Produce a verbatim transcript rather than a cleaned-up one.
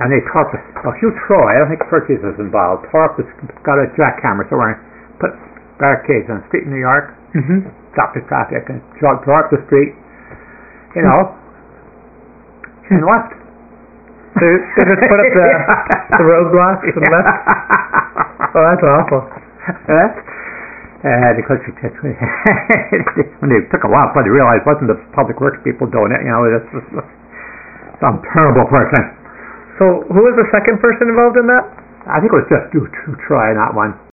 and they tore up, well, Hugh Troy, I don't think Furches was involved, tore up, this, got a jackhammer, so we're put barricades on the street in New York, Mm-hmm. stopped the traffic, and tore, tore up the street, you know, and left. They, they just put up the, the roadblocks and left? Oh, that's awful. Uh, because it, it, when they took a while before they realized it wasn't the public works people doing it, you know, it's just some terrible person. So, who was the second person involved in that? I think it was just Hugh Troy, not one.